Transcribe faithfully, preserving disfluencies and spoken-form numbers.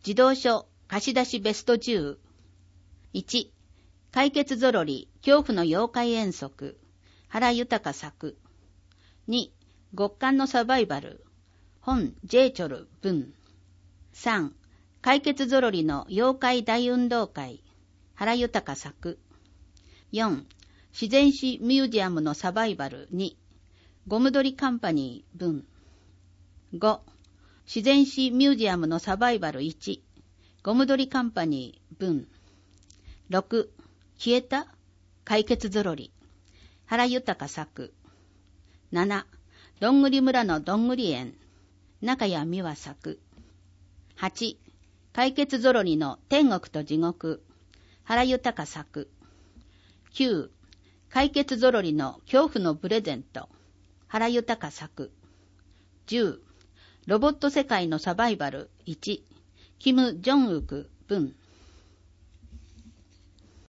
児童書貸し出しベストじゅう。いち、解決ぞろり恐怖の妖怪遠足、原豊作。に、極寒のサバイバル、本ジェイチョル文。さん、解決ぞろりの妖怪大運動会、原豊作。よん、自然史ミュージアムのサバイバルに、ゴムドリカンパニー文。ご、自然史ミュージアムのサバイバルいち、ゴムドリカンパニー文。ろく、消えた解決ぞろり、原豊作。なな、どんぐり村のどんぐり園、中谷美和作。はち、解決ぞろりの天国と地獄、原豊作。きゅう、解決ぞろりの恐怖のプレゼント、原豊作。じゅう、ロボット世界のサバイバルいち、キム・ジョンウク文。